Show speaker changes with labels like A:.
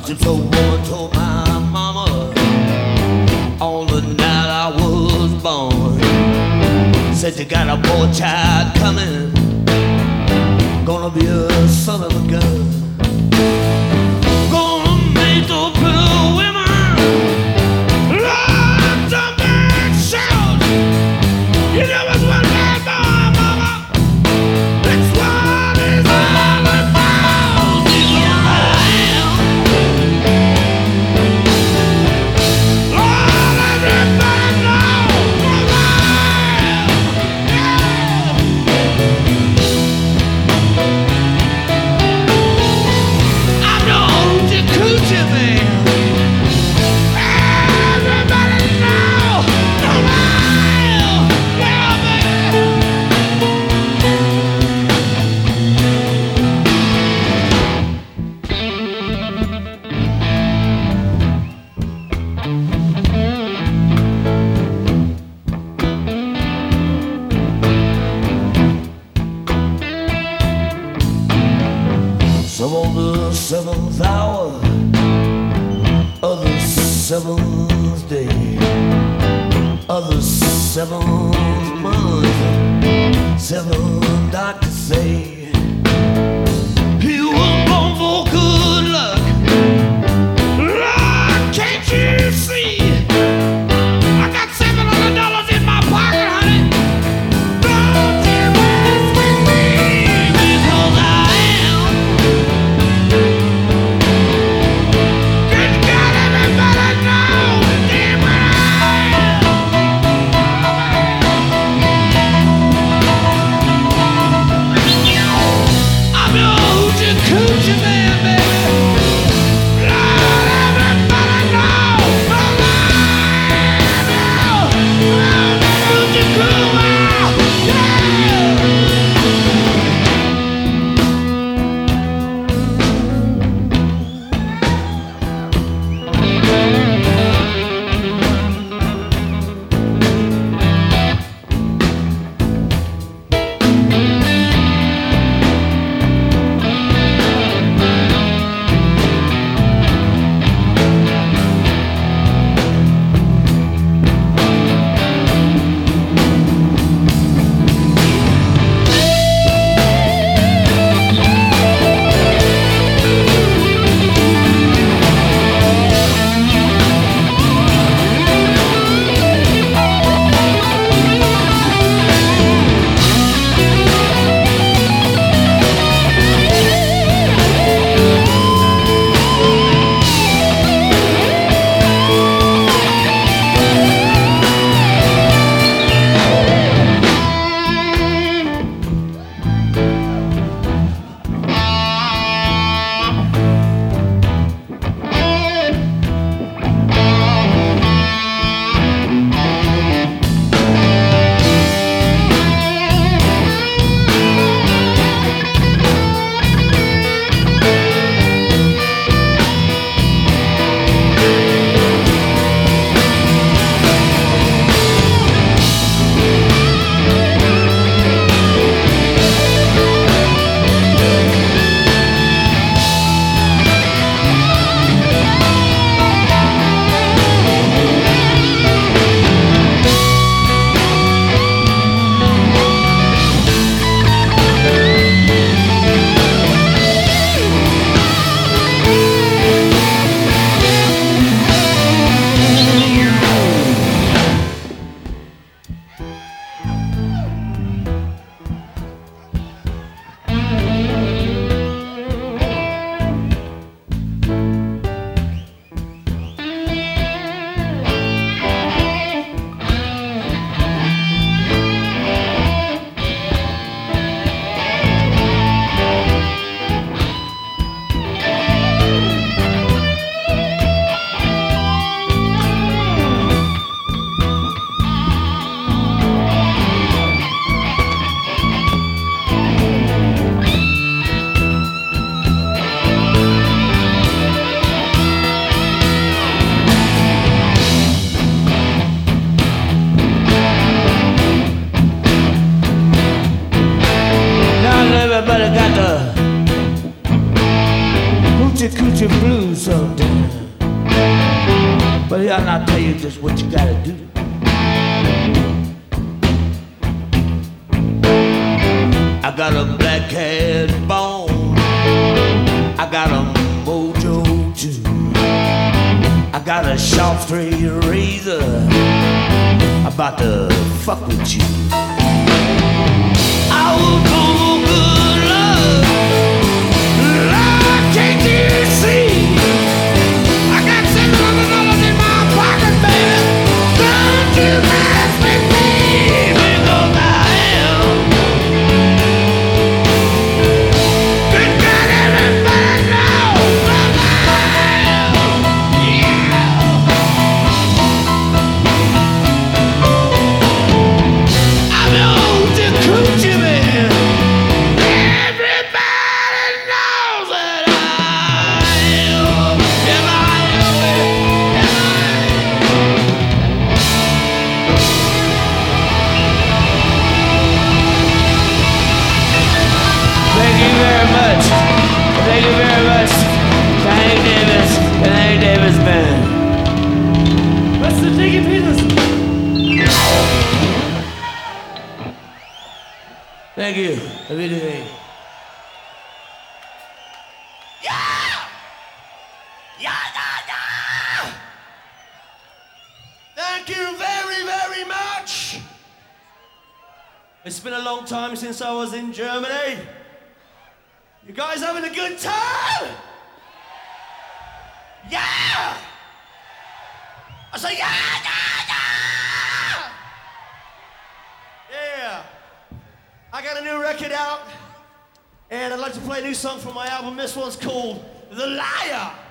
A: Gypsy woman told my mama on the night I was born. Said you got a boy child coming, gonna be a son of a gun. Gonna make the poor women love jump and shout. You know what's what that boy, mama? That's what it's all about. It's around. Lord, everybody knows around. I'm the hoochie coochie man. Everybody knows around. Yeah, baby. Some on the seventh hour of the seventh day of the seventh month, seven doctors say he was born for good luck. Lord, can't you see? I got $700 in my pocket, honey. Don't you mess with me, because I am. Good God, everybody knows damn well I am. hoochie coochie blues sometime. But I'll tell you just what you gotta do. I got a black cat bone, I got a mojo too, I got a sharp straight razor, about to fuck with you. I will go good love, love, can't you see? I got $700 in my pocket, baby. Don't you mess with me, because I am good God, everybody knows that I am. Yeah. I'm the hoochie coochie man. Everybody knows that I am. Am I? Thank you very much. Thank you very much. Thank Davis. Thank Davis Band. What's the Diggy Peters? Thank you. Everything. Yeah! Yeah! Thank you very, very much. It's been a long time since I was in Germany. You guys having a good time? Yeah! I say yeah! Yeah! I got a new record out, and I'd like to play a new song from my album. This one's called The Liar.